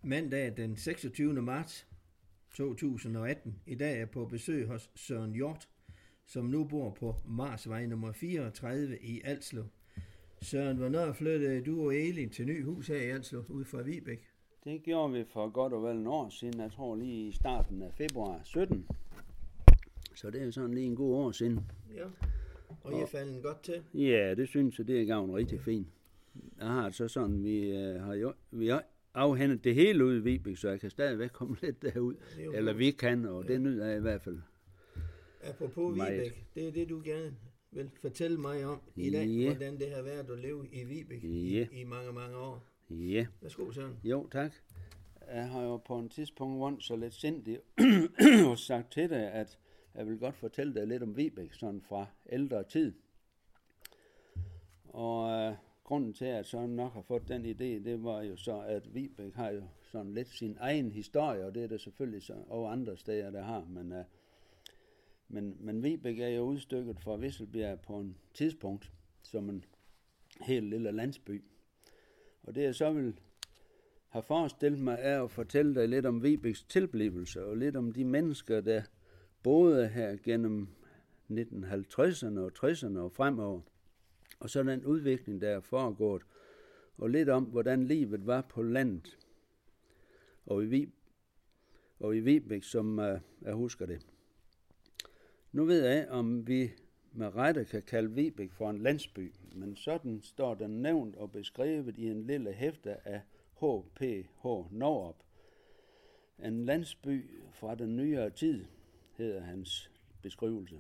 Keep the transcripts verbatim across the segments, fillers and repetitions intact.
mandag den seksogtyvende marts to tusind og atten. I dag er jeg på besøg hos Søren Hjort, som nu bor på Marsvej nummer fireogtredive i Alslev. Søren, hvornår flyttede du og Elin til ny hus her i Alslev, ude fra Vibæk? Det gjorde vi for godt og vel en år siden, jeg tror lige i starten af februar sytten. Så det er sådan lige en god år siden. Ja, og I er faldet godt til? Ja, det synes jeg, det er gavn rigtig fint. Jeg har så sådan, vi øh, har jo, vi har afhændet det hele ud i Vibæk, så jeg kan stadigvæk komme lidt derud. Eller godt. Vi kan, og ja. Det nyder jeg i hvert fald. Apropos Vibæk, det er det, du gerne vil fortælle mig om i dag, ja. Hvordan det har været at leve i Vibæk ja. i, i mange, mange år. Ja. Værsgo, Søren. Jo, tak. Jeg har jo på en tidspunkt rundt så lidt sindigt sagt til dig, at jeg vil godt fortælle dig lidt om Vibæk, sådan fra ældre tid. Og øh, grunden til, at Søren nok har fået den idé, det var jo så, at Vibæk har jo sådan lidt sin egen historie, og det er der selvfølgelig så over andre steder, der har. Men, øh, men, men Vibæk er jo udstykket fra Visselbjerg på en tidspunkt, som en helt lille landsby. Og det jeg så vil have forestillet mig, er at fortælle dig lidt om Vibæks tilblivelse, og lidt om de mennesker, der boede her gennem nitten halvtredserne og tresserne og fremover. Og så den udvikling, der er foregået, og lidt om, hvordan livet var på landet, og i, Vib, og i Vibæk, som uh, jeg husker det. Nu ved jeg, om vi med rette kan kalde Vibæk for en landsby, men sådan står den nævnt og beskrevet i en lille hæfte af H P H Norup. En landsby fra den nyere tid, hedder hans beskrivelse.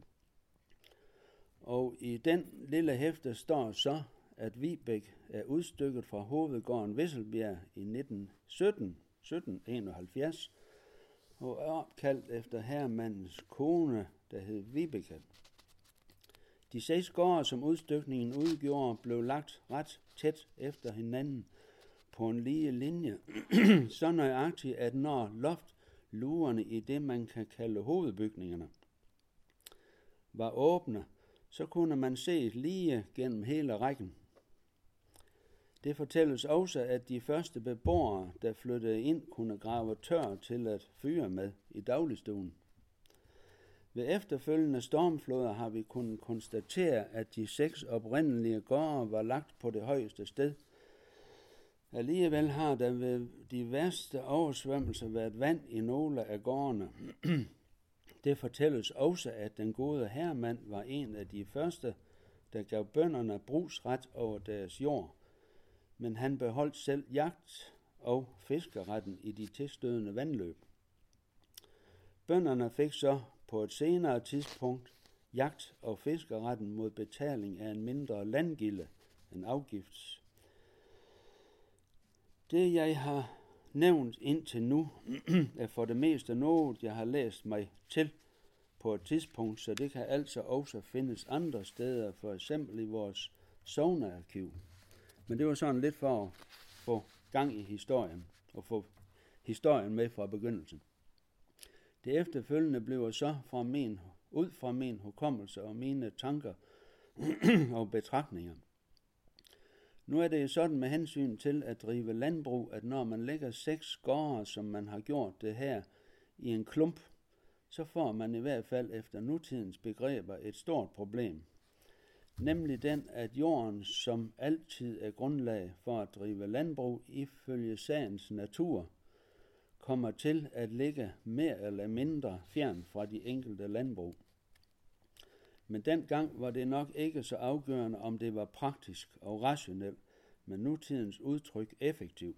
Og i den lille hæfte står så, at Vibæk er udstykket fra hovedgården Visselbjerg i nitten sytten, sytten enoghalvfjerds, og er opkaldt efter herremandens kone, der hed Vibeke. De seks gårde, som udstykningen udgjorde, blev lagt ret tæt efter hinanden på en lige linje, så nøjagtigt, at når loftlugerne i det, man kan kalde hovedbygningerne, var åbne, så kunne man se lige gennem hele rækken. Det fortælles også, at de første beboere, der flyttede ind, kunne grave tør til at fyre med i dagligstuen. Ved efterfølgende stormfloder har vi kunnet konstatere, at de seks oprindelige gårde var lagt på det højeste sted. Alligevel har der ved de værste oversvømmelser været vand i nogle af gårdene. Det fortælles også, at den gode herremand var en af de første, der gav bønderne brugsret over deres jord, men han beholdt selv jagt- og fiskeretten i de tilstødende vandløb. Bønderne fik så på et senere tidspunkt jagt- og fiskeretten mod betaling af en mindre landgilde, en afgifts. Det jeg har nævnt indtil nu, er for det meste noget, jeg har læst mig til på et tidspunkt, så det kan altså også findes andre steder, for eksempel i vores sognearkiv. Men det var sådan lidt for at få gang i historien, og få historien med fra begyndelsen. Det efterfølgende bliver så fra min, ud fra min hukommelse og mine tanker og betragtninger. Nu er det jo sådan med hensyn til at drive landbrug, at når man lægger seks gårde, som man har gjort det her, i en klump, så får man i hvert fald efter nutidens begreber et stort problem. Nemlig den, at jorden, som altid er grundlag for at drive landbrug ifølge sagens natur, kommer til at ligge mere eller mindre fjern fra de enkelte landbrug. Men dengang var det nok ikke så afgørende, om det var praktisk og rationelt, men nutidens udtryk effektivt.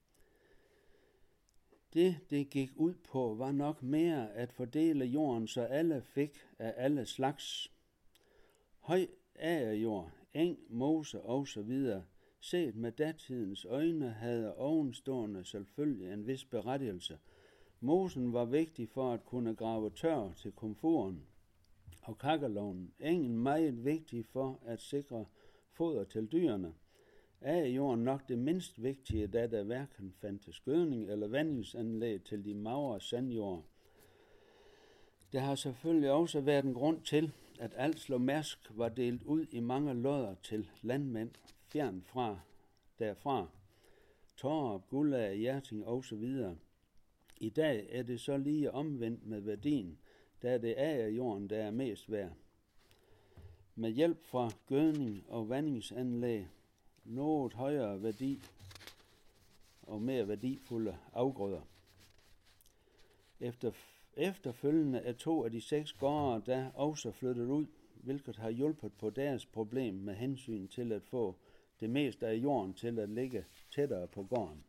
Det, det gik ud på, var nok mere at fordele jorden, så alle fik af alle slags. Høj agerjord, eng, mose osv., set med datidens øjne, havde ovenstående selvfølgelig en vis berettigelse. Mosen var vigtig for at kunne grave tør til komfuren og kakkelovnen. Engen meget vigtig for at sikre foder til dyrene. Agerjorden nok det mindst vigtige, da der hverken fandtes gødning eller vandingsanlæg til de magre sandjord. Der har selvfølgelig også været en grund til, at Alslev Mærsk var delt ud i mange lodder til landmænd fjern fra derfra. Torup, Guldager, Hjerting og så videre. I dag er det så lige omvendt med værdien, da det er jorden, der er mest værd. Med hjælp fra gødning og vandingsanlæg noget højere værdi og mere værdifulde afgrøder. Efter, efterfølgende er to af de seks gårde der også flyttet ud, hvilket har hjulpet på deres problem med hensyn til at få det meste af jorden til at ligge tættere på gården.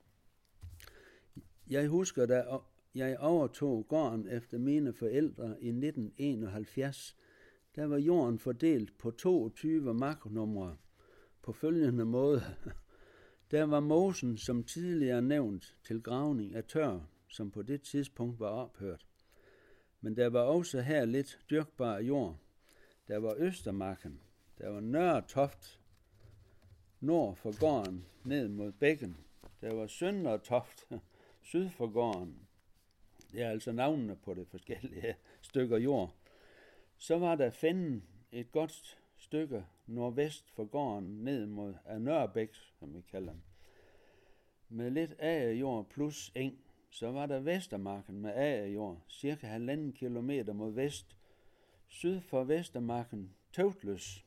Jeg husker, da jeg overtog gården efter mine forældre i nitten enoghalvfjerds, der var jorden fordelt på toogtyve marknumre på følgende måde. Der var mosen, som tidligere nævnt, til gravning af tør, som på det tidspunkt var ophørt. Men der var også her lidt dyrkbar jord. Der var Østermarken, der var Nørre Toft, nord for gården, ned mod bækken. Der var Søndre Toft, syd for gården. Det er altså navnene på de forskellige stykker jord. Så var der Fænden, et godt stykke nordvest for gården, ned mod Nørrebæk, som vi kalder den. Med lidt agerjord plus eng. Så var der Vestermarken med agerjord, cirka halvanden kilometer mod vest. Syd for Vestermarken, Tøvtløs,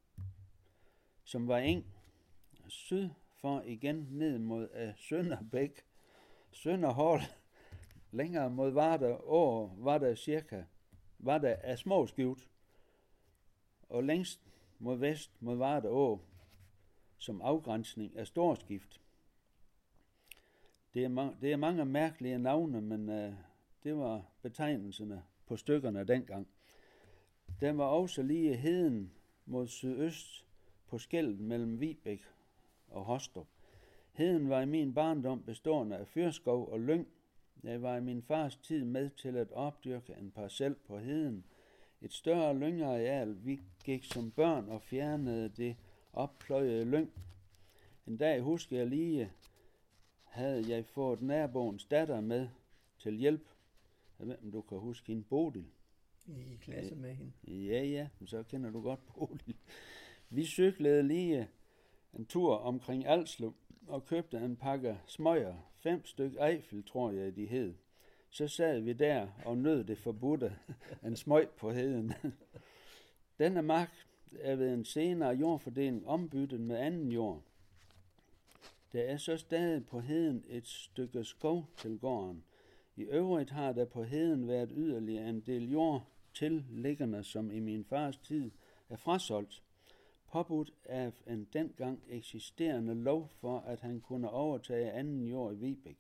som var eng. Syd for igen ned mod uh, Sønderbæk, Sønderhål, længere mod Varder Å, var der cirka, var der af Småskift, og længst mod vest mod Varder Å, som afgrænsning af Storskift. Det er, ma- det er mange mærkelige navne, men uh, det var betegnelserne på stykkerne dengang. Der var også lige heden mod sydøst på skellet mellem Vibæk og Hostrup. Heden var i min barndom bestående af fyrskov og lyng. Jeg var i min fars tid med til at opdyrke en parcel på heden. Et større lyngareal. Vi gik som børn og fjernede det oppløjede lyng. En dag husker jeg lige, havde jeg fået naboens datter med til hjælp. Jeg ved, om du kan huske hende, Bodil. I klasse med hende. Ja, ja, så kender du godt Bodil. Vi cyklede lige en tur omkring Alslev og købte en pakke smøger. Fem stykker Eiffel, tror jeg, de hed. Så sad vi der og nød det forbudte, en smøg på heden. Denne mark er ved en senere jordfordeling ombyttet med anden jord. Der er så stadig på heden et stykke skov til gården. I øvrigt har der på heden været yderligere en del jord tilliggende, som i min fars tid er frasolgt, påbudt af en dengang eksisterende lov for, at han kunne overtage anden jord i Vibæk.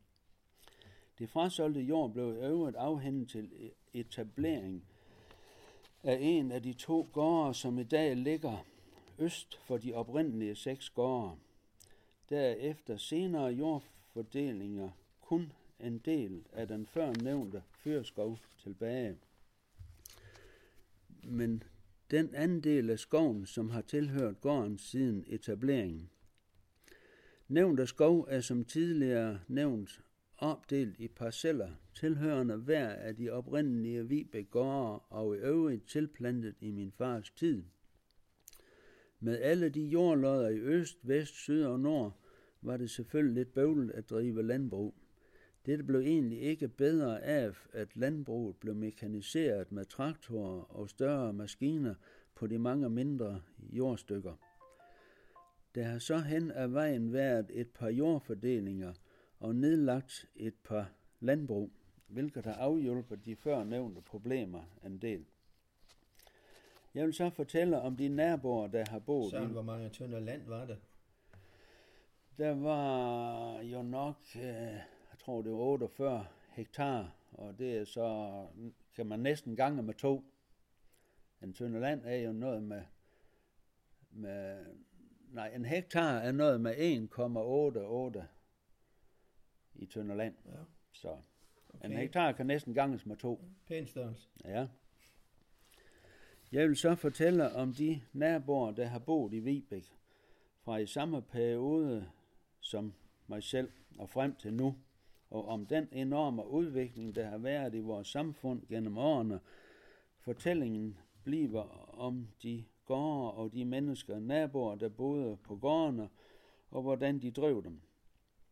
Det frasolgte jord blev i øvrigt afhændet til etablering af en af de to gårde, som i dag ligger øst for de oprindelige seks gårde. Derefter senere jordfordelinger kun en del af den før nævnte fyrskov tilbage. Men den anden del af skoven, som har tilhørt gården siden etableringen. Nævnte skov er som tidligere nævnt opdelt i parceller, tilhørende hver af de oprindelige Vibæk gårde og i øvrigt tilplantet i min fars tid. Med alle de jordlodder i øst, vest, syd og nord, var det selvfølgelig lidt bøvlet at drive landbrug. Dette blev egentlig ikke bedre af, at landbruget blev mekaniseret med traktorer og større maskiner på de mange mindre jordstykker. Der har så hen ad vejen været et par jordfordelinger og nedlagt et par landbrug, hvilket har afhjulpet de før nævnte problemer en del. Jeg vil så fortælle om de naboer, der har boet. Så hvor mange tønder land var der? Der var jo nok, jeg tror det var otteogfyrre hektar, og det er så, kan man næsten gange med to. En tønder land er jo noget med, med nej, en hektar er noget med en komma otte otte i tønder land. Ja. Så Okay. en hektar kan næsten ganges med to. Pæn størrelse. Ja. Jeg vil så fortælle om de naboer, der har boet i Vibæk fra i samme periode som mig selv og frem til nu, og om den enorme udvikling, der har været i vores samfund gennem årene. Fortællingen bliver om de gårde og de mennesker, naboer, der boede på gårdene, og hvordan de drev dem.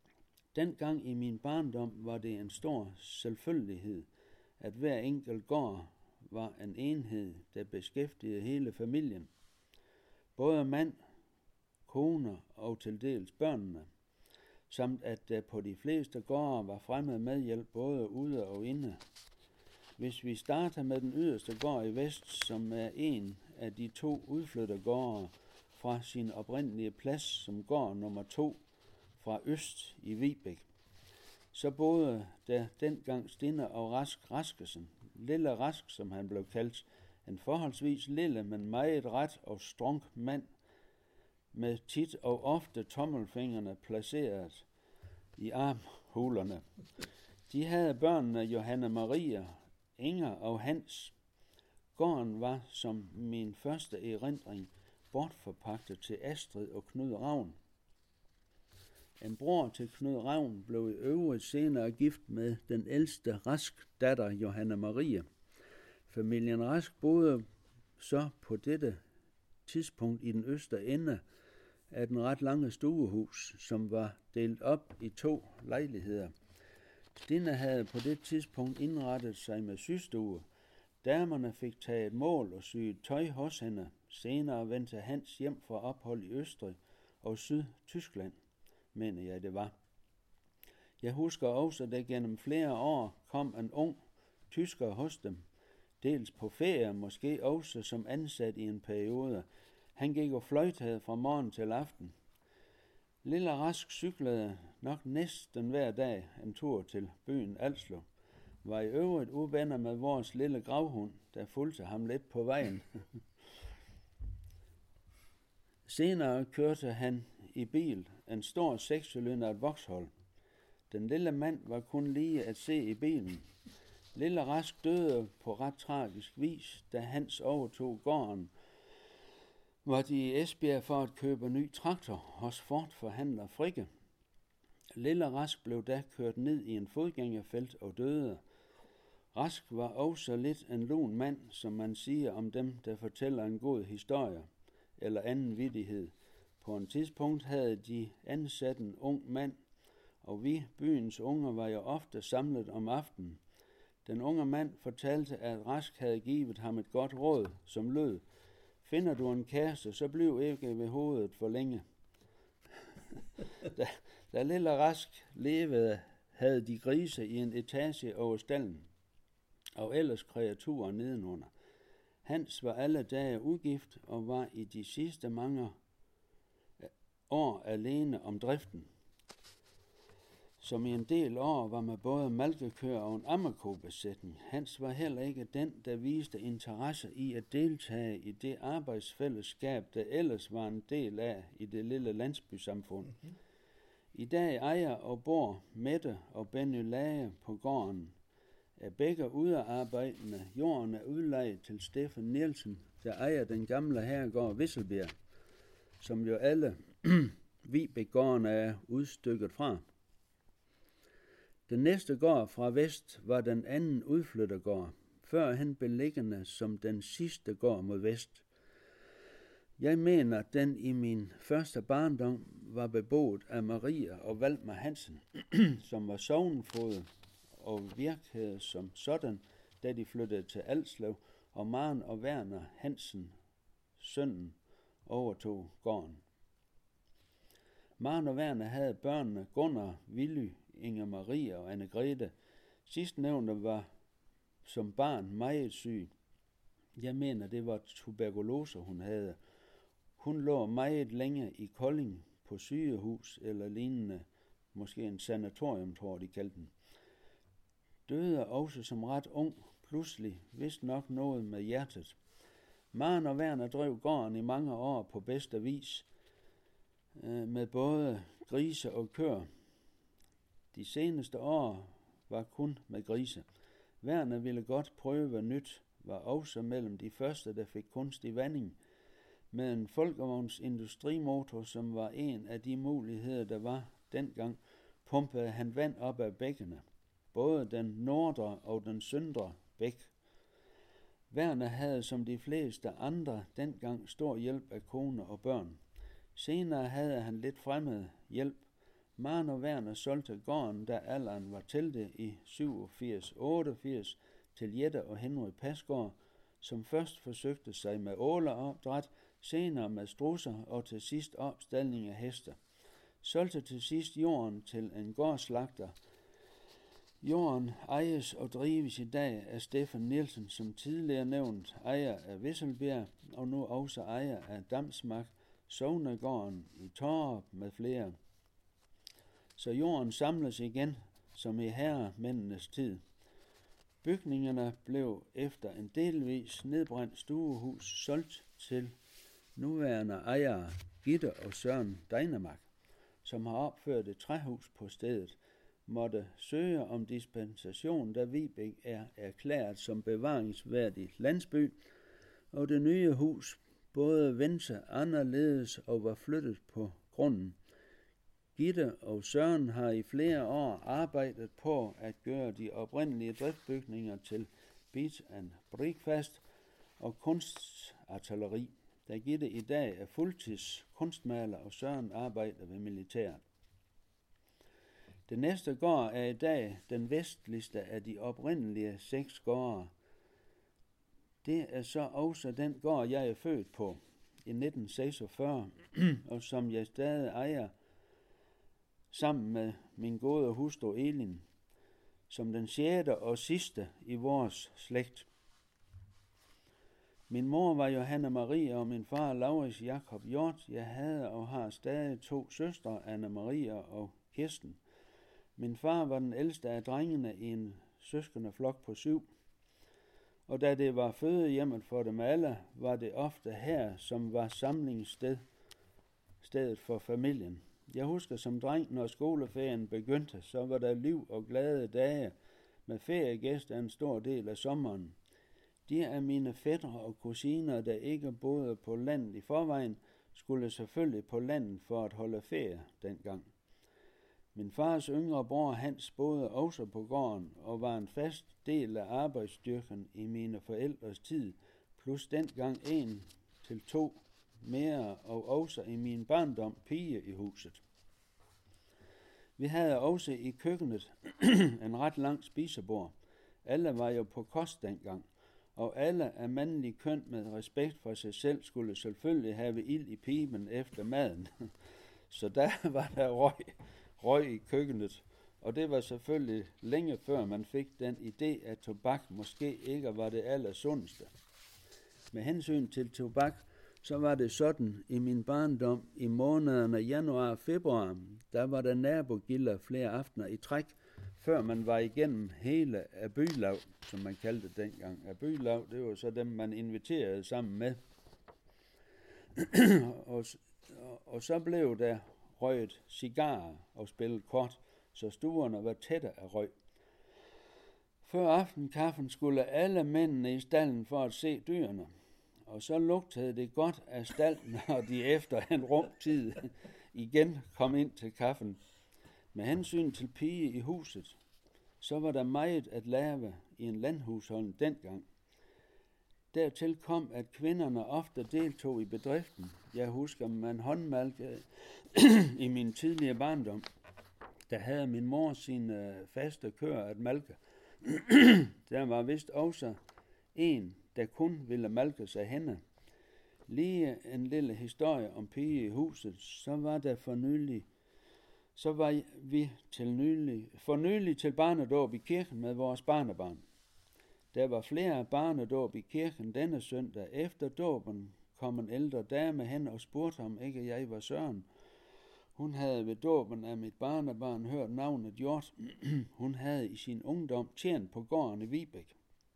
Dengang i min barndom var det en stor selvfølgelighed, at hver enkelt gård var en enhed, der beskæftigede hele familien. Både mand, koner og til dels børnene, samt at der på de fleste gårde var fremmed medhjælp både ude og inde. Hvis vi starter med den yderste gård i vest, som er en af de to udflyttergårde fra sin oprindelige plads som gård nummer to fra øst i Vibæk, så boede der dengang Stine og Rask Raskesen, Lille Rask, som han blev kaldt, en forholdsvis lille, men meget ret og strunk mand, med tit og ofte tommelfingrene placeret i armhulerne. De havde børnene Johanne Maria, Inger og Hans. Gården var som min første erindring bortforpagtet til Astrid og Knud Ravn. En bror til Knud Ravn blev i øvrigt senere gift med den ældste Rask datter Johanne Maria. Familien Rask boede så på dette tidspunkt i den østre ende af den ret lange stuehus, som var delt op i to lejligheder. Stine havde på det tidspunkt indrettet sig med systue. Damerne fik taget mål og syet tøj hos hende. Senere vendte Hans hjem fra ophold i Østrig og Syd-Tyskland, mener jeg det var. Jeg husker også, at der gennem flere år kom en ung tysker hos dem, dels på ferie, måske også som ansat i en periode. Han gik og fløjtede fra morgen til aften. Lille Rask cyklede nok næsten hver dag en tur til byen Alslev. Var i øvrigt uvenner med vores lille gravhund, der fulgte ham lidt på vejen. Senere kørte han i bil, en stor sekscylindret Vauxhall. Den lille mand var kun lige at se i bilen. Lille Rask døde på ret tragisk vis, da Hans overtog gården. Var de i Esbjerg for at købe ny traktor hos Ford-forhandler Frigge. Lille Rask blev da kørt ned i en fodgængerfelt og døde. Rask var også lidt en lun mand, som man siger om dem, der fortæller en god historie eller anden vittighed. På en tidspunkt havde de ansat en ung mand, og vi, byens unger, var jo ofte samlet om aftenen. Den unge mand fortalte, at Rask havde givet ham et godt råd, som lød: finder du en kæreste, så bliv ikke ved hovedet for længe. da, da lille Rask levede, havde de grise i en etage over stallen, og ellers kreaturer nedenunder. Hans var alle dage ugift og var i de sidste mange år alene om driften, som i en del år var med både malkekøer og en ammekobesætning. Hans var heller ikke den, der viste interesse i at deltage i det arbejdsfællesskab, der ellers var en del af i det lille landsbysamfund. Mm-hmm. I dag ejer og bor Mette og Benny Lage på gården. Er begge udearbejdende. Jorden er udlejet til Steffen Nielsen, der ejer den gamle herregård Visselbjerg, som jo alle Vibæk-gårdene er udstykket fra. Den næste gård fra vest var den anden udflyttergård, førhen beliggende som den sidste gård mod vest. Jeg mener, den i min første barndom var beboet af Maria og Valdemar Hansen, som var sognefoged og virkede som sådan, da de flyttede til Alslev, og Maren og Werner Hansen, sønnen, overtog gården. Maren og Werner havde børnene Gunnar, Willy, Inger Maria og Anne-Grethe. Sidstnævnte var som barn meget syg. Jeg mener, det var tuberkulose, hun havde. Hun lå meget længe i Kolding på sygehus eller lignende, måske en sanatorium, tror de kaldte den. Døde også som ret ung, pludselig, vist nok noget med hjertet. Maren og Werner drev gården i mange år på bedste vis, med både grise og køer. De seneste år var kun med grise. Werner ville godt prøve nyt, var også mellem de første, der fik kunstig vanding, med en folkevogns industrimotor, som var en af de muligheder, der var dengang, pumpede han vand op af bækkene, både den nordre og den søndre bæk. Werner havde som de fleste andre dengang stor hjælp af kone og børn. Senere havde han lidt fremmed hjælp. Maren og Werner solgte gården, da alderen var til det i syvogfirs otteogfirs til Jette og Henry Pasgaard, som først forsøgte sig med åleopdræt, senere med strudser og til sidst opstaldning af heste. Solgte til sidst jorden til en gårdslagter. Jorden ejes og drives i dag af Stefan Nielsen, som tidligere nævnt ejer af Visselbjerg og nu også ejer af Damsmark, Sognegården i Torup med flere. Så jorden samles igen, som i herremændenes tid. Bygningerne blev efter en delvis nedbrændt stuehus solgt til nuværende ejere Gitte og Søren Dejnemark, som har opført et træhus på stedet, måtte søge om dispensation, da Vibæk er erklæret som bevaringsværdig landsby, og det nye hus både vendte anderledes og var flyttet på grunden. Gitte og Søren har i flere år arbejdet på at gøre de oprindelige driftbygninger til bit and brickfast og kunstartilleri, da Gitte i dag er fuldtids kunstmaler og Søren arbejder ved militæret. Det næste gård er i dag den vestligste af de oprindelige seks gårde. Det er så også den gård, jeg er født på i nitten seksogfyrre, og som jeg stadig ejer sammen med min gode hustru Elin, som den sjette og sidste i vores slægt. Min mor var Johanne Marie, og min far Laurits Jakob Hjort. Jeg havde og har stadig to søstre, Anne Maria og Kirsten. Min far var den ældste af drengene i en søskendeflok på syv, og da det var fødehjemmet for dem alle, var det ofte her, som var samlingssted, stedet for familien. Jeg husker som dreng, når skoleferien begyndte, så var der liv og glade dage med feriegæster en stor del af sommeren. De af mine fætre og kusiner, der ikke boede på landet i forvejen, skulle selvfølgelig på landet for at holde ferie dengang. Min fars yngre bror Hans boede også på gården og var en fast del af arbejdsstyrken i mine forældres tid, plus dengang en til to mere og også i min barndom pige i huset. Vi havde også i køkkenet en ret lang spisebord. Alle var jo på kost dengang, og alle af mandlig køn med respekt for sig selv skulle selvfølgelig have ild i piben efter maden. Så der var der røg, røg i køkkenet, og det var selvfølgelig længe før man fik den idé, at tobak måske ikke var det allersundeste. Med hensyn til tobak, så var det sådan i min barndom i månederne januar og februar, der var der nabogilder flere aftener i træk, før man var igennem hele af bylav, som man kaldte det dengang. Af bylav, det var så dem, man inviterede sammen med. og, og, og så blev der røget cigarer og spillet kort, så stuerne var tætte af røg. Før aftenkaffen skulle alle mændene i stallen for at se dyrene, og så lugtede det godt af stallen, når de efter en rumtid igen kom ind til kaffen. Med hensyn til pige i huset, så var der meget at lave i en landhusholdning dengang. Dertil kom, at kvinderne ofte deltog i bedriften. Jeg husker, man håndmalkede i min tidligere barndom. Der havde min mor sine faste køer at malke. Der var vist også en, der kun ville malke sig henne. Lige en lille historie om pige i huset, så var der for nylig, så var vi til nylig, for nylig til barnedåb i kirken med vores barnebarn. Der var flere barnedåb i kirken denne søndag. Efter dåben kom en ældre dame hen og spurgte om ikke jeg var Søren. Hun havde ved dåben af mit barnebarn hørt navnet Hjort. Hun havde i sin ungdom tjent på gården i Vibæk.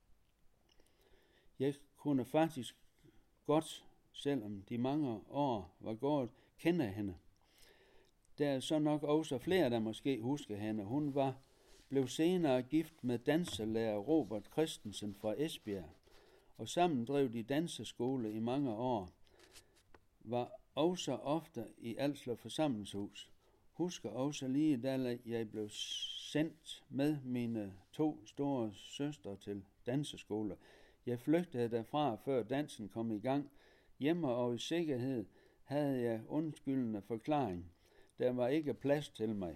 Jeg kunne faktisk godt, selvom de mange år var gået, kende hende. Der er så nok også flere, der måske husker hende. Hun var blev senere gift med danselærer Robert Christensen fra Esbjerg, og sammen drev de danseskole i mange år. Var også ofte i Alslev forsamlingshus. Husker også lige, da jeg blev sendt med mine to store søstre til danseskole. Jeg flygtede derfra, før dansen kom i gang. Hjemme og i sikkerhed havde jeg undskyldende forklaring. Der var ikke plads til mig.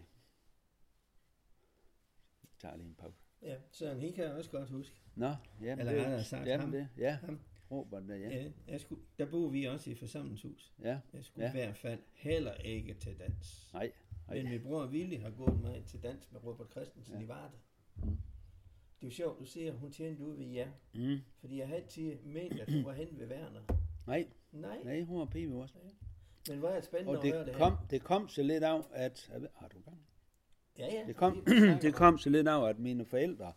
Jeg tager lige en pause. Ja, Søren, he kan jeg også godt huske. Nå, jamen Eller det, han har sagt jamen ham. det, ja. Ham. Robert, der, ja. Ja, jeg skulle, der boede vi også i forsamlingshus. Ja, Jeg skulle ja. i hvert fald heller ikke til dans. Nej, nej. Men min bror Willy har gået med til dans med Robert Christensen Ja. i Varde. Mm. Det er jo sjovt, du siger, hun tjente ud ved jer. Mm. Fordi jeg har altid ment, at hun var hen ved Werner. Nej, Nej, nej, hun var pige også. men hvor er det spændende Og at høre det det kom, her. det kom så lidt af, at... Jeg ved- Har du gang? Ja, ja. Det kom, vi snakker det om- kom så lidt af, at mine forældre,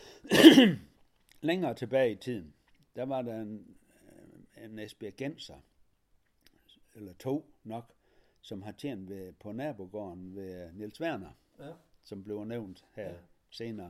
længere tilbage i tiden, der var der en, en esbjergenser, eller to nok, som har tjent ved, på nabogården ved Niels Werner, Ja, som blev nævnt her Ja. ja. senere.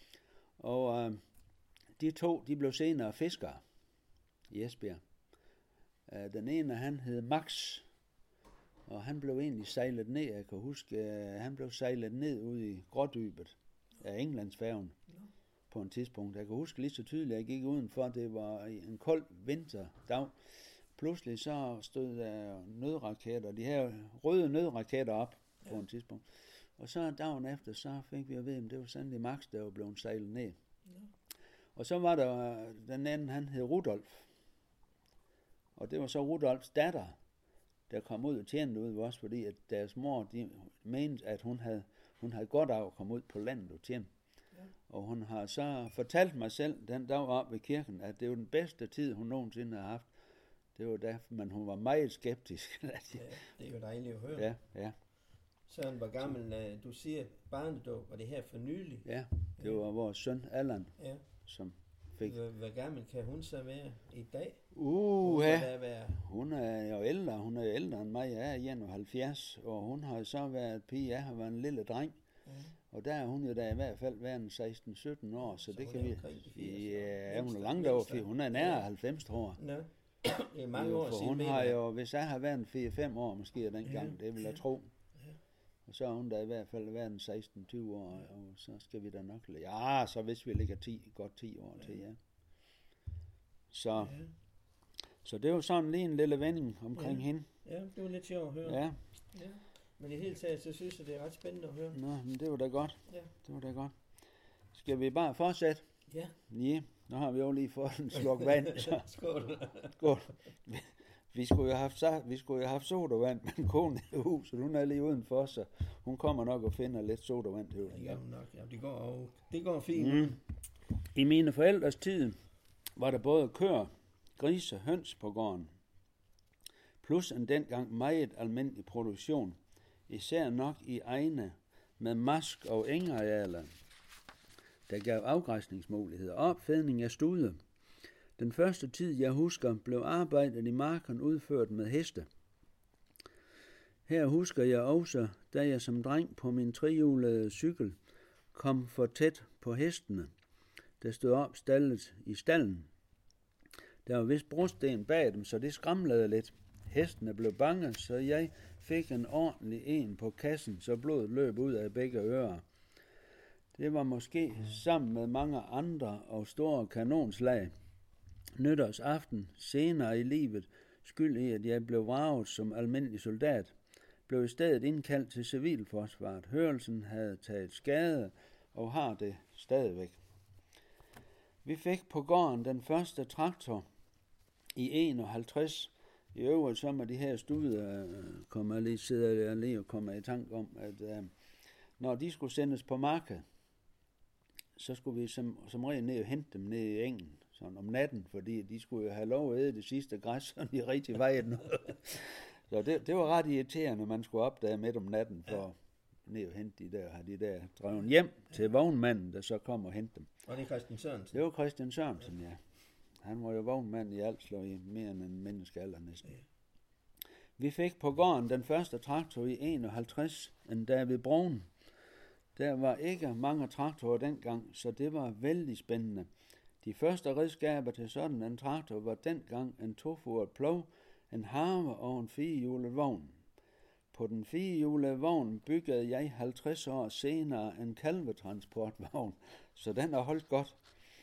Og øh, de to, de blev senere fiskere i Esbjerg. Øh, den ene, han hed Max, og han blev egentlig sejlet ned, jeg kan huske, øh, han blev sejlet ned ude i Grådybet af Englandsfærgen på en tidspunkt. Jeg kan huske lige så tydeligt, at jeg gik udenfor, det var en kold vinterdag. Pludselig så stod der nødraketter, de her røde nødraketter op på en tidspunkt. Og så dagen efter, så fik vi at vide, at det var sandelig Max, der var blevet sejlet ned. Og så var der den anden, han hed Rudolf. Og det var så Rudolfs datter, der kom ud og tjente ud ved os, fordi at deres mor, de mente, at hun havde, hun havde godt af at komme ud på landet og tjene. Ja. Og hun har så fortalt mig selv den dag op ved kirken, at det var den bedste tid, hun nogensinde har haft. Det var derfor, men hun var meget skeptisk. ja, det er jo dejligt at høre. ja, ja, Søren, hvor gammel, øh, du siger barnedåb, og det her for nylig. ja. Det var vores søn Allan, Ja. som fik... Hvor, hvor gammel kan hun så være i dag? Uh, Hun må ja. da være... Hun er jo ældre, hun er jo ældre end mig, jeg er enoghalvfjerds, og hun har så været pige, jeg har været en lille dreng, Ja. og der er hun jo da i hvert fald været en seksten sytten år, så, Så det hun kan er vi... omkring de firs år. Ja, hun er Mindst- langt over, mindst- for hun er nær halvfems, tror jeg. Nå, det er mange år for siden. hun mener har jeg. jo, hvis jeg har været en fire fem år måske dengang, Ja. det vil jeg tro. Og så har hun da i hvert fald været en seksten tyve år, og så skal vi da nok... Ja, så hvis vi ligger ti, godt ti år til, ja. Så, Ja. så det var sådan lige en lille vending omkring Ja. hende. Ja, det var lidt sjovt at høre. Ja, Ja. Men i hele taget, så synes jeg, det er ret spændende at høre. nå, men det var da godt. Ja. Det var da godt. Skal vi bare fortsætte? Ja. Ja, nu har vi jo lige fået en sluk vand, så Skål. skål. Vi, vi skulle jo have haft, sa- vi skulle jo have haft sodavand, men konen er i huset, hun er lige udenfor, så hun kommer nok og finder lidt sodavand til Ja, hende. ja. nok. Ja, det går, og det går fint. Mm. I mine forældres tid var der både køer, grise, høns på gården, plus en dengang meget almindelig produktion, især nok i egne med mask og engarealer, der gav afgræsningsmuligheder og opfedning af stude. Den første tid, jeg husker, blev arbejdet i marken udført med heste. Her husker jeg også, da jeg som dreng på min trehjulede cykel kom for tæt på hestene, der stod opstallet i stallen. Der var vist brosten bag dem, så det skramlede lidt. Hestene blev bange, så jeg fik en ordentlig en på kassen, så blodet løb ud af begge ører. Det var måske sammen med mange andre og store kanonslag. Nytårsaften, senere i livet, skyld i, at jeg blev vraget som almindelig soldat, blev i stedet indkaldt til civilforsvaret. Hørelsen havde taget skade og har det stadigvæk. Vi fik på gården den første traktor i enoghalvtreds. I øvrigt så med de her studier kommer jeg lige, sidder jeg lige og kommer i tanke om, at øh, når de skulle sendes på markedet, så skulle vi som, som regel ned og hente dem ned i engen, sådan om natten, fordi de skulle jo have lov at æde det sidste græs, så de rigtig vejede noget. Så det, det var ret irriterende, man skulle opdage midt om natten for ja. Ned og hente de der, have de der drevet hjem til vognmanden, der så kom og hente dem. Og det er Christian Sørensen. Det var Christian Sørensen, ja. Han var jo vognmand i Alslev i mere end en menneskealder næsten. Ja. Vi fik på gården den første traktor i enoghalvtreds, en David Brown. Der var ikke mange traktorer dengang, så det var vældig spændende. De første redskaber til sådan en traktor var dengang en toforet plov, en harve og en firehjulet vogn. På den firehjulede vogn byggede jeg halvtreds år senere en kalvetransportvogn, så den har holdt godt.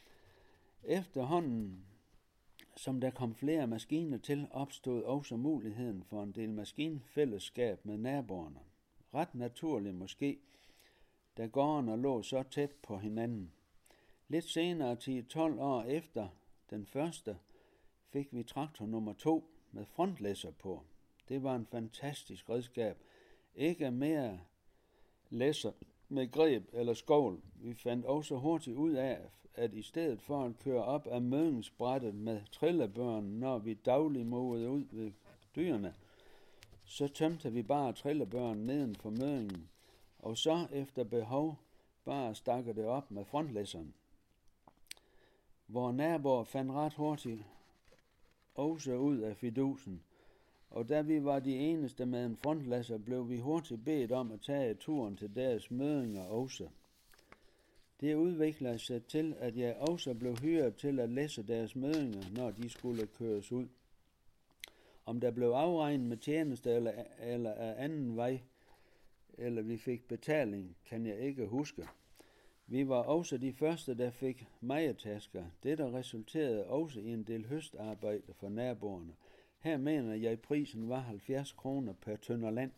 Efterhånden, som der kom flere maskiner til, opstod også muligheden for en del maskinfællesskab med naboerne. ret naturligt måske, da gårdene lå så tæt på hinanden. Lidt senere, ti til tolv år efter den første, fik vi traktor nummer to med frontlæsser på. Det var en fantastisk redskab. Ikke mere læsser med greb eller skovl. Vi fandt også hurtigt ud af, at i stedet for at køre op af mødingsbrættet med trillebørn, når vi dagligt måede ud ved dyrene, så tømte vi bare trillebørn neden for mødingen, og så efter behov bare stakker det op med frontlæsseren. Vore naboer fandt ret hurtigt også ud af fidusen, og da vi var de eneste med en frontlæsser, blev vi hurtigt bedt om at tage turen til deres mødinger også. Det udviklede sig til, at jeg også blev hyret til at læse deres mødinger, når de skulle køres ud. Om der blev afregnet med tjeneste eller, eller af anden vej, eller vi fik betaling, kan jeg ikke huske. Vi var også de første, der fik majetasker. Dette resulterede også i en del høstarbejde for naboerne. Her mener jeg, prisen var halvfjerds kroner per tønder land.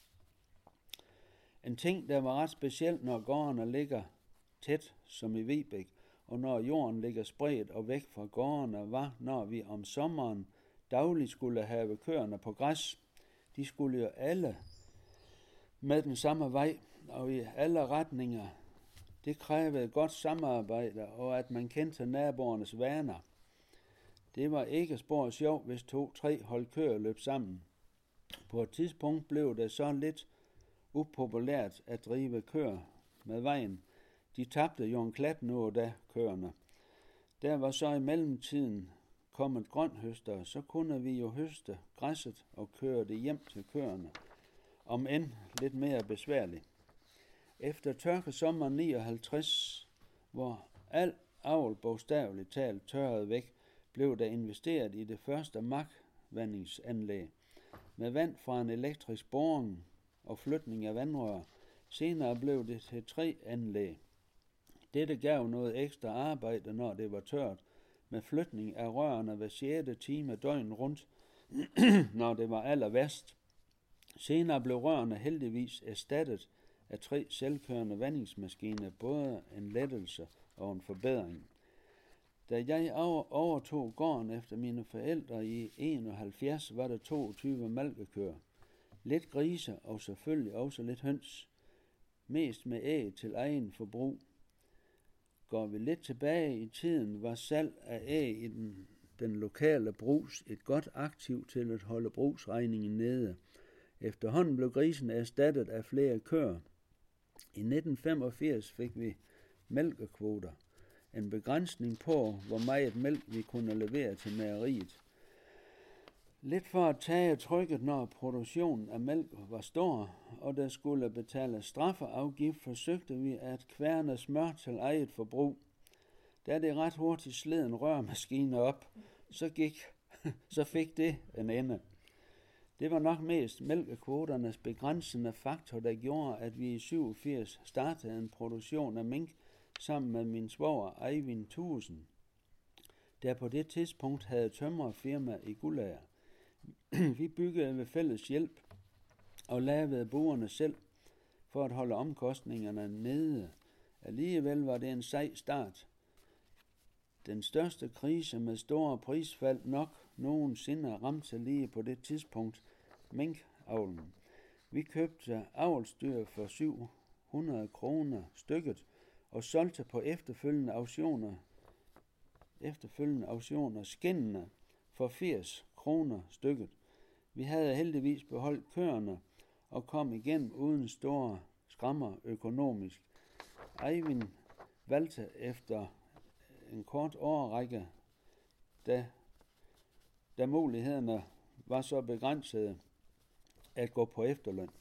En ting, der var ret specielt, når gårdene ligger tæt, som i Vibæk, og når jorden ligger spredt og væk fra gårdene, var, når vi om sommeren dagligt skulle have køerne på græs. De skulle jo alle med den samme vej og i alle retninger. Det krævede godt samarbejde, og at man kendte naboernes vaner. Det var ikke spor sjovt, hvis to-tre hold køer løb sammen. På et tidspunkt blev det så lidt upopulært at drive køer med vejen. De tabte jo en klat nu og da, køerne. Der var så i mellemtiden kommet grønhøster, så kunne vi jo høste græsset og køre det hjem til køerne, om end lidt mere besværligt. Efter tørkesommeren nioghalvtreds, hvor al avl bogstaveligt talt tørrede væk, blev der investeret i det første markvandingsanlæg med vand fra en elektrisk boring og flytning af vandrør. Senere blev det til tre anlæg. Dette gav noget ekstra arbejde, når det var tørt, med flytning af rørene hver sjette time døgn rundt, når det var aller værst. Senere blev rørene heldigvis erstattet af tre selvkørende vandingsmaskiner, både en lettelse og en forbedring. Da jeg overtog gården efter mine forældre i enoghalvfjerds, var der toogtyve malkekøer, lidt grise og selvfølgelig også lidt høns, mest med æg til egen forbrug. Går vi lidt tilbage i tiden, var salg af æg i den, den lokale brugs et godt aktiv til at holde brugsregningen nede. Efterhånden blev grisen erstattet af flere køer. I nitten femogfirs fik vi mælkekvoter, en begrænsning på, hvor meget mælk vi kunne levere til mejeriet. Lidt for at tage trykket, når produktionen af mælk var stor, og der skulle betales straffeafgift, forsøgte vi at kværne smør til eget forbrug. Da det ret hurtigt sled en rørmaskine op, så, gik, så fik det en ende. Det var nok mest mælkekvoternes begrænsende faktor, der gjorde, at vi i syvogfirs startede en produktion af mink sammen med min svoger Eivind Thuesen, der på det tidspunkt havde tømrerfirma i Guldager. Vi byggede ved fælles hjælp og lavede burene selv for at holde omkostningerne nede. Alligevel var det en sej start. Den største krise med store prisfald nok nogensinde ramte lige på det tidspunkt minkavlen. Vi købte avlsdyr for syv hundrede kroner stykket og solgte på efterfølgende auktioner, efterfølgende auktioner skindene for firs kroner stykket. Vi havde heldigvis beholdt køerne og kom igennem uden store skrammer økonomisk. Eivind valgte efter en kort årrække, da, da mulighederne var så begrænsede, at gå på efterløn.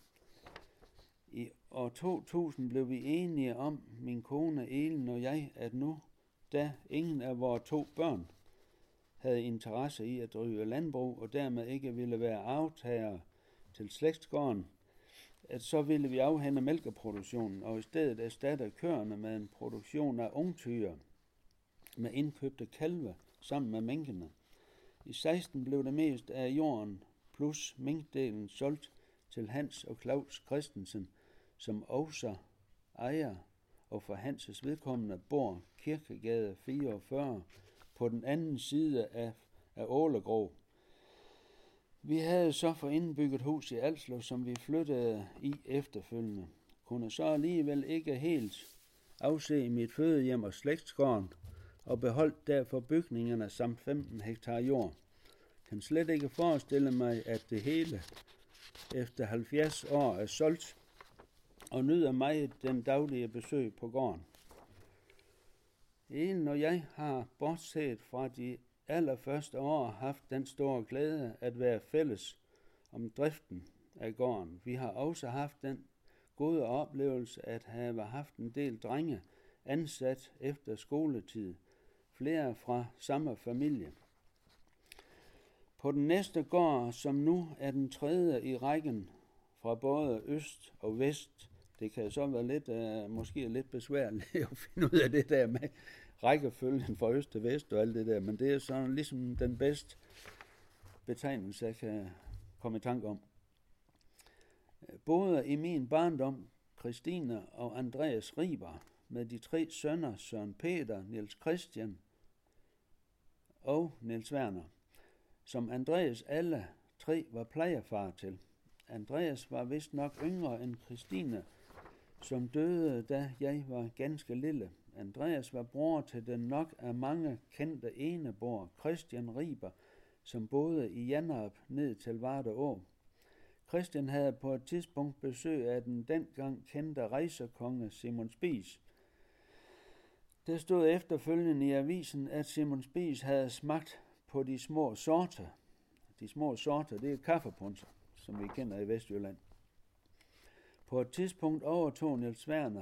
I år to tusind blev vi enige om, min kone Elin og jeg, at nu, da ingen af vores to børn havde interesse i at drive landbrug, og dermed ikke ville være aftager til slægtsgården, at så ville vi afhænde mælkeproduktionen, og i stedet erstatte køerne med en produktion af ungtyre med indkøbte kalve sammen med minkene. I seksten blev det mest af jorden plus minkdelen solgt til Hans og Claus Christensen, som også ejer og for Hanses vedkommende bor Kirkegade fireogfyrre på den anden side af, af Ålegrov. Vi havde så for indbygget hus i Alslev, som vi flyttede i efterfølgende. Kunne så alligevel ikke helt afse mit fødehjem og slægtsgården, og beholdt derfor bygningerne samt femten hektar jord. Kan slet ikke forestille mig, at det hele efter halvfjerds år er solgt, og nyder mig den daglige besøg på gården. Elen og jeg har, bortset fra de allerførste år, haft den store glæde at være fælles om driften af gården. Vi har også haft den gode oplevelse at have haft en del drenge ansat efter skoletid, flere fra samme familie. På den næste gård, som nu er den tredje i rækken fra både øst og vest, det kan så være lidt, uh, måske lidt besværligt at finde ud af det der med rækkefølgen fra øst til vest og alt det der, men det er sådan ligesom den bedste betegnelse, jeg kan komme i tanke om. Både i min barndom, Christine og Andreas Riber, med de tre sønner, Søren Peter, Niels Christian og Niels Werner, som Andreas alle tre var plejefar til. Andreas var vist nok yngre end Christine, som døde, da jeg var ganske lille. Andreas var bror til den nok af mange kendte eneboer, Christian Riber, som boede i Janderup ned til Varde Å. Christian havde på et tidspunkt besøg af den dengang kendte rejsekonge Simon Spies. Der stod efterfølgende i avisen, at Simon Spies havde smagt på de små sorter. De små sorter, det er kaffepunser, som vi kender i Vestjylland. På et tidspunkt overtog Niels Werner,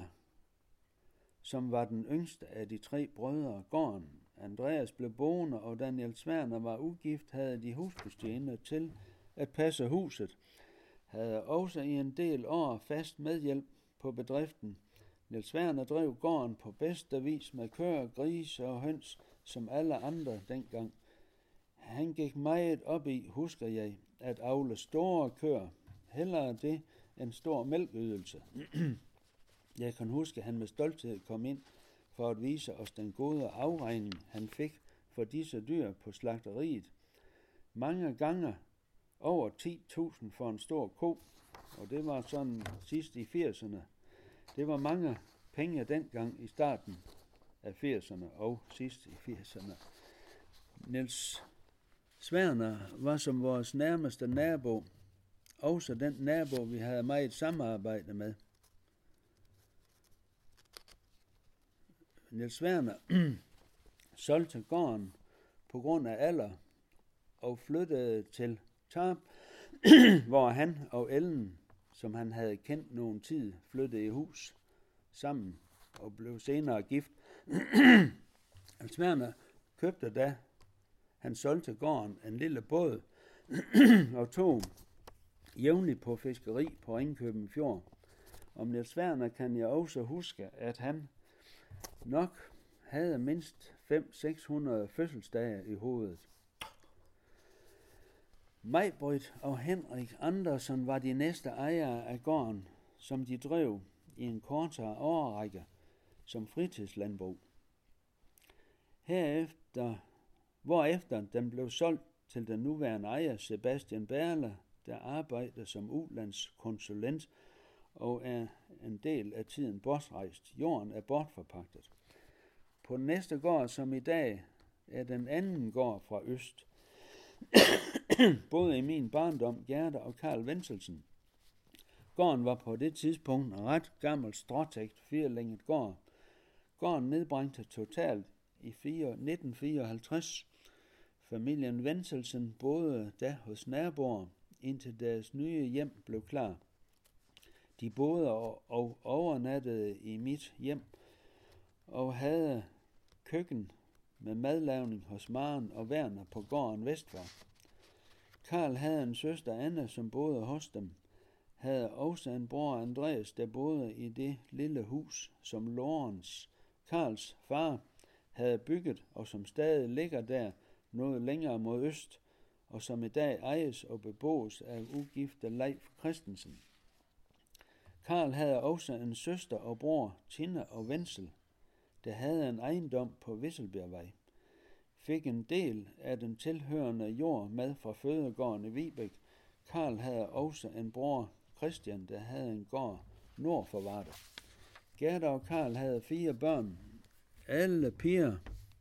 som var den yngste af de tre brødre, gården. Andreas blev boende, og da Niels Werner var ugift, havde de husbestjente til at passe huset. Havde også i en del år fast medhjælp på bedriften. Niels Werner drev gården på bedste vis med køer, grise og høns, som alle andre dengang. Han gik meget op i, husker jeg, at avle store køer, hellere det end stor mælkydelse. Jeg kan huske, at han med stolthed kom ind for at vise os den gode afregning, han fik for disse dyr på slagteriet. Mange gange over ti tusind for en stor ko, og det var sådan sidst i firserne. Det var mange penge dengang i starten af firserne og sidst i firserne. Niels Werner var som vores nærmeste nabo, også den nabo, vi havde meget samarbejde med. Niels Werner solgte gården på grund af alder og flyttede til Tarp, hvor han og Ellen, som han havde kendt nogen tid, flyttede i hus sammen og blev senere gift. Niels Werner købte da han solgte gården en lille båd og tog jævnligt på fiskeri på Ringkøbing Fjord. Om Niels Werner kan jeg også huske, at han nok havde mindst fem til seks hundrede fødselsdage i hovedet. Majbrit og Henrik Andersen var de næste ejere af gården, som de drev i en kortere årrække som fritidslandbrug. Herefter, hvorefter den blev solgt til den nuværende ejer Sebastian Berle, der arbejder som ulandskonsulent og er en del af tiden bortrejst. Jorden er bortforpagtet. På den næste gård, som i dag er den anden gård fra øst, både i min barndom, Gerda og Karl Wenzelsen. Gården var på det tidspunkt en ret gammel stråtægt firelænget gård. Gården nedbrændte totalt i nitten fireoghalvtreds. Familien Wenzelsen boede da hos naboer, indtil deres nye hjem blev klar. De boede og overnattede i mit hjem og havde køkken med madlavning hos Maren og Werner på gården vestfor. Karl havde en søster Anna, som boede hos dem. Havde også en bror Andreas, der boede i det lille hus, som Lorenz, Karls far, havde bygget og som stadig ligger der noget længere mod øst, og som i dag ejes og beboes af ugifte Leif Christensen. Karl havde også en søster og bror, Tina og Wenzel, der havde en ejendom på Visselbjergvej, fik en del af den tilhørende jord med fra fødegården i Vibæk. Karl havde også en bror, Christian, der havde en gård nord for Varde. Gerda og Karl havde fire børn, alle piger.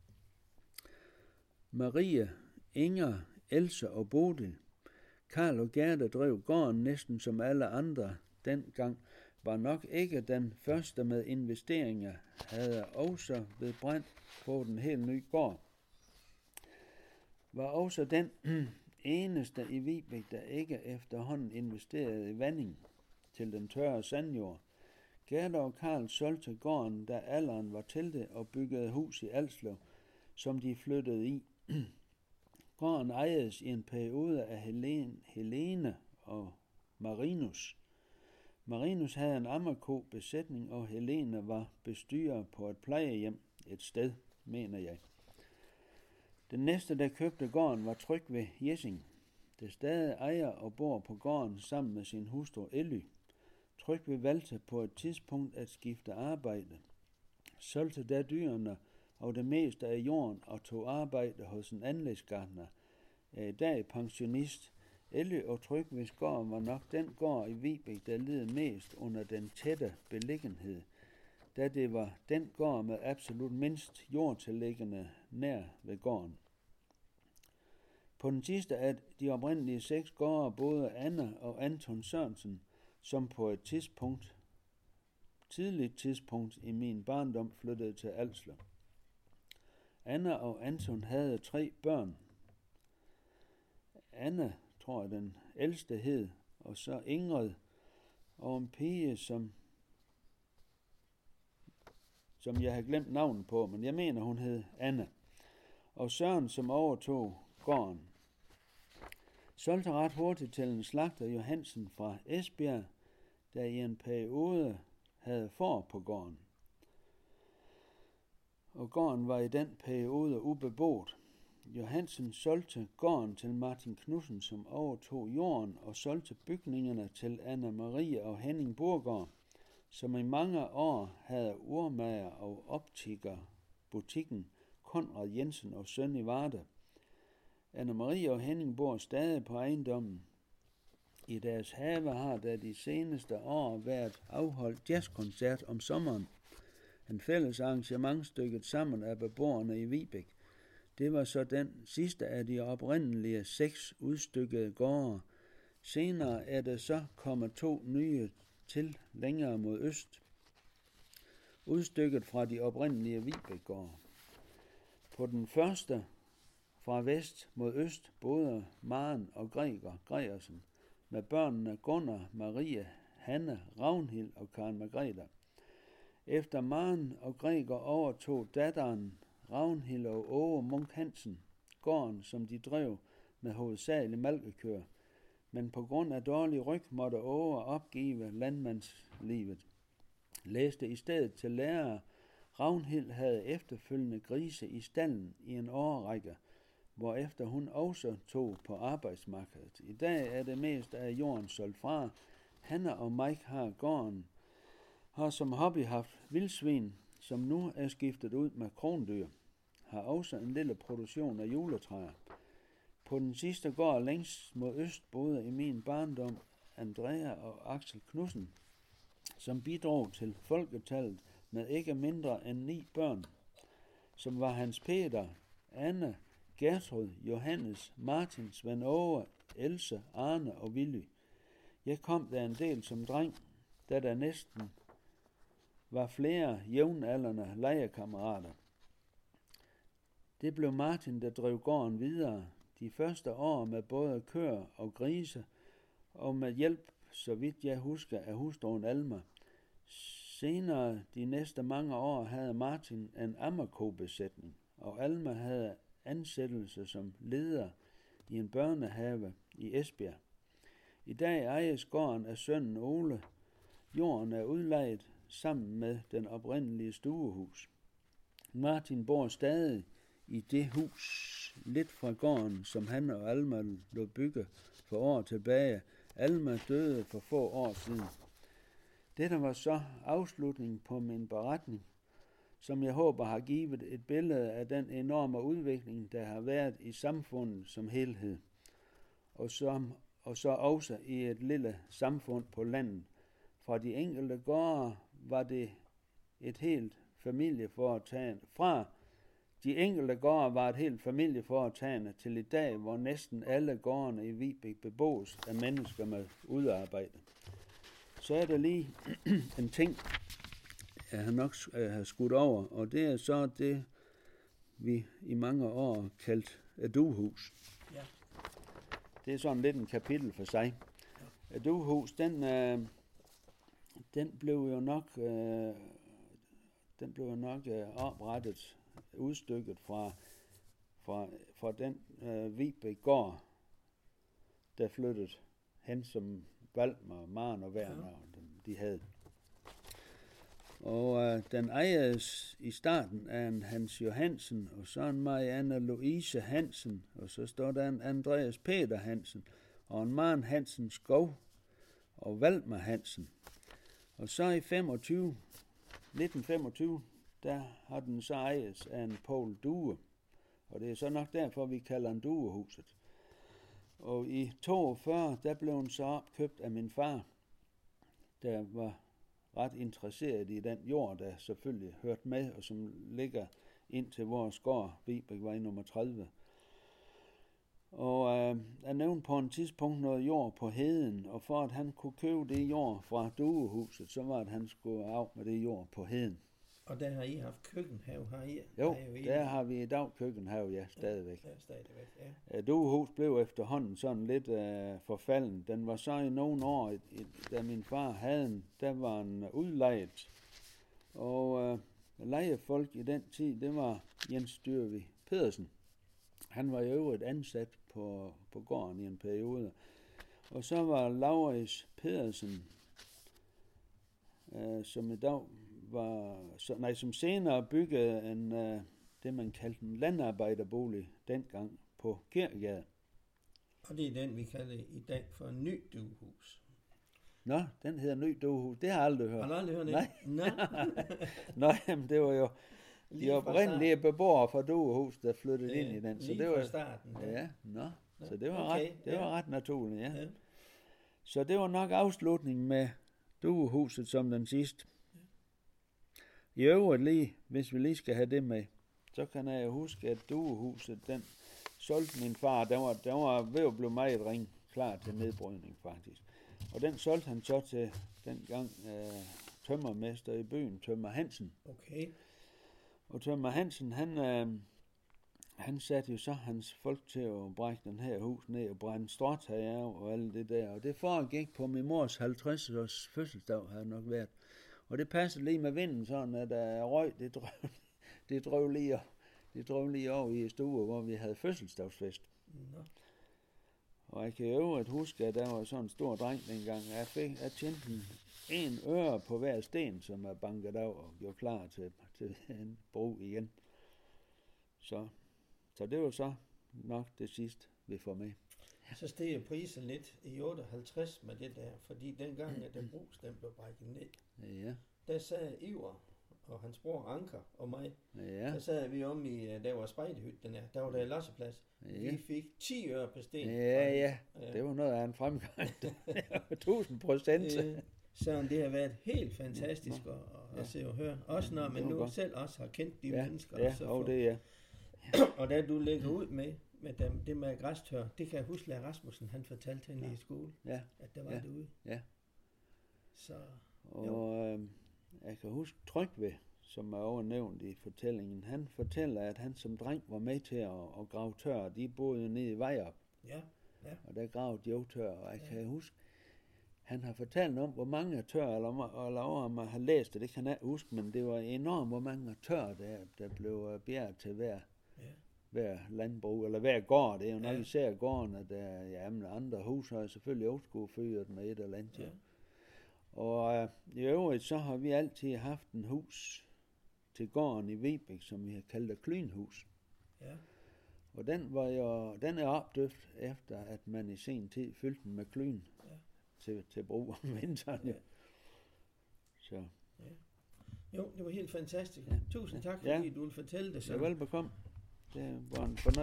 Marie, Inger, Else og Bodil. Karl og Gerda drev gården næsten som alle andre dengang, var nok ikke den første med investeringer, havde også ved brand på den helt nye gård. Var også den eneste i Vibæk, der ikke efterhånden investerede i vanding til den tørre sandjord. Gerda og Karl solgte gården, da alderen var til det, og byggede hus i Alslev, som de flyttede i. Gården ejedes i en periode af Helene, Helene og Marinus. Marinus havde en ammerko-besætning, og Helene var bestyrer på et plejehjem et sted, mener jeg. Den næste, der købte gården, var Trygve Jessing, der stadig ejer og bor på gården sammen med sin hustru Elly. Trygve valgte på et tidspunkt at skifte arbejde, solgte da dyrene og det meste af jorden og tog arbejde hos en anlægsgartner. Er i dag pensionist. Elly og Trygves gård var nok den gård i Vibæk, der led mest under den tætte beliggenhed, da det var den gård med absolut mindst jordtilliggende nær ved gården. På den sidste af de oprindelige seks gårde boede Anna og Anton Sørensen, som på et tidspunkt, tidligt tidspunkt i min barndom flyttede til Alslev. Anna og Anton havde tre børn. Anna, tror jeg den ældste hed, og så Ingrid, og en pige, som, som jeg har glemt navnet på, men jeg mener, hun hed Anna. Og Søren, som overtog gården. Solgte ret hurtigt til en slagter Johansen fra Esbjerg, der i en periode havde får på gården. Og gården var i den periode ubeboet. Johansen solgte gården til Martin Knudsen, som overtog jorden, og solgte bygningerne til Anna Marie og Henning Burgård, som i mange år havde urmager og optiker butikken Konrad Jensen og Søn i Varde. Anna Marie og Henning bor stadig på ejendommen. I deres have har der de seneste år været afholdt jazzkoncert om sommeren. En fælles arrangement stykket sammen af beboerne i Vibæk. Det var så den sidste af de oprindelige seks udstykkede gårde. Senere er der så kommet to nye til længere mod øst, udstykket fra de oprindelige Vibæk-gårde. På den første fra vest mod øst boede Maren og Gregor Gregersen med børnene Gunnar, Marie, Hanne, Ragnhild og Karen Margrethe. Efter Maren og Gregor overtog datteren Ragnhild og Åge Munk Hansen gården, som de drev med hovedsageligt malkekøer, men på grund af dårlig ryg måtte Åge opgive landmandslivet. Læste i stedet til lærer. Ragnhild havde efterfølgende grise i stallen i en årrække, hvorefter hun også tog på arbejdsmarkedet. I dag er det mest af jorden solgt fra. Hanne og Mike har gården, har som hobby haft vildsvin, som nu er skiftet ud med krondyr, har også en lille produktion af juletræer. På den sidste gård længst mod øst boede i min barndom Andrea og Axel Knudsen, som bidrog til folketallet med ikke mindre end ni børn, som var Hans Peter, Anne, Gertrud, Johannes, Martin, Svend Åge, Else, Arne og Willy. Jeg kom der en del som dreng, da der næsten var flere jævnaldrende legekammerater. Det blev Martin, der drev gården videre de første år med både køer og grise, og med hjælp, så vidt jeg husker, af hustruen Alma. Senere de næste mange år havde Martin en ammerko-besætning, og Alma havde ansættelse som leder i en børnehave i Esbjerg. I dag ejes gården af sønnen Ole. Jorden er udlejet sammen med den oprindelige stuehus. Martin bor stadig i det hus lidt fra gården, som han og Alma lå bygge for år tilbage. Alma døde for få år siden. Dette var så afslutningen på min beretning, som jeg håber har givet et billede af den enorme udvikling, der har været i samfundet som helhed, og, som, og så også i et lille samfund på landet. Fra de enkelte gårde var det et helt familieforetagende. Fra de enkelte gårde var et helt familieforetagende til i dag, hvor næsten alle gårdene i Vibæk beboes af mennesker med udarbejde. Så er der lige en ting, jeg har nok har skudt over, og det er så det, vi i mange år kaldt et duehus. Ja. Det er sådan lidt en kapitel for sig. Ja. Et duehus, den, øh, den blev jo nok, øh, den blev jo nok øh, oprettet, udstykket fra, fra, fra den øh, Vibæk gård, der flyttede hen, som Valmer, Maren og Werner, ja. de havde. Og øh, den ejedes i starten af en Hans Johansen, og så en Marianne Louise Hansen, og så står der en Andreas Peter Hansen, og en Maren Hansen Skov, og Valmer Hansen. Og så i femogtyve, nitten femogtyve, der har den så ejes af en Poul Due, og det er så nok derfor, vi kalder den Duehuset. Og i toogfyrre, der blev den så opkøbt af min far, der var ret interesseret i den jord, der selvfølgelig hørte med, og som ligger ind til vores gård, Vibækvej nummer tredive. Og øh, jeg nævnte på et tidspunkt noget jord på heden, og for at han kunne købe det jord fra Duehuset, så var det, at han skulle af med det jord på heden. Og der har I haft køkkenhave, har I? Jo, har I der har vi i dag køkkenhave, ja, stadigvæk. Ja, stadigvæk, ja. Duehus blev efterhånden sådan lidt uh, forfalden. Den var så i nogle år, i, i, da min far havde den, der var en udlejet. Og uh, lejefolk i den tid, det var Jens Dyrvig Pedersen. Han var i øvrigt ansat på, på gården i en periode. Og så var Lauris Pedersen, uh, som i dag var, så, nej, som senere byggede en, uh, det man kaldte en landarbejderbolig dengang på Kirkegade. Og det er den, vi kalder i dag for en ny duehus. Nå, den hedder ny duehus. Det har jeg aldrig hørt. Har du aldrig hørt det? Nej. Nå. Nå, jamen det var jo de oprindelige beboere fra duehus, der flyttede ja, ind i den. Så lige det var fra starten. Ja, ja nå. nå. Så det var, okay, ret, det ja. var ret naturligt, ja. ja. Så det var nok afslutningen med duehuset som den sidste. I øvrigt lige, hvis vi lige skal have det med, så kan jeg huske, at duehuset, den solgte min far, den var, den var ved at blive meget ring, klar til nedbrydning faktisk. Og den solgte han så til dengang øh, tømmermester i byen, Tømmer Hansen. Okay. Og Tømmer Hansen, han, øh, han satte jo så hans folk til at brække den her hus ned og brænde stråtag af og alt det der. Og det foregik på min mors halvtreds års fødselsdag, havde nok været. Og det passede lige med vinden, sådan at uh, røg, det drøv, det drøv lige, det drøv lige over i stue, hvor vi havde fødselsdagsfest. Nå. Og jeg kan jo øvrigt huske, at der var sådan en stor dreng dengang. Jeg fik, jeg tjente en øre på hver sten, som er banket af og gjorde klar til, til en brug igen. Så, så det var så nok det sidste, vi får med. Så steg prisen lidt i otteoghalvtreds med det der, fordi dengang, at den brugstem blev brækket ned, Ja. der sad Iver og hans bror Anker og mig, Ja. der sad vi om i, der var spejdehyt, den her, der var der i losseplads. Ja. Vi fik ti øre per sten. Ja, ja, det var noget af en fremgang. tusind procent. Øh, så det har været helt fantastisk at, at, at se og høre. Også når man nu godt. selv også har kendt de ja, mennesker. Ja, så og det ja. Og da du lægger ud med, med dem, det med græstør, det kan jeg huske, at Rasmussen han fortalte hende ja. i skole, ja. at der var ja. det ude. Ja. Så, og øh, jeg kan huske Trygve, som er overnævnt i fortællingen. Han fortæller, at han som dreng var med til at, at grave tør. De boede jo nede i Vejrup. Ja. Ja. Og der gravede de jo tør. Og jeg ja. kan huske, han har fortalt om, hvor mange tør, eller, eller over, om jeg har læst det, det kan jeg ikke huske, men det var enormt, hvor mange tør, der, der blev bjerget til hver, ja. hver landbrug, eller hver gård. Det er jo nok ja. især gårdene, der ja, men andre hus har selvfølgelig også skulle fyret med et eller andet. Ja. Og øh, i øvrigt, så har vi altid haft en hus til gården i Vibæk, som vi har kaldt et klynhus. Ja. Og den var jo, den er opdøbt efter, at man i sen tid fyldte den med klyn Ja. til, til brug om vinteren. Ja. Ja. Så. Ja. Jo, det var helt fantastisk. Ja. Tusind tak, Ja. fordi du ville fortælle det så. Ja, velbekomme. Det var en fornøjelse.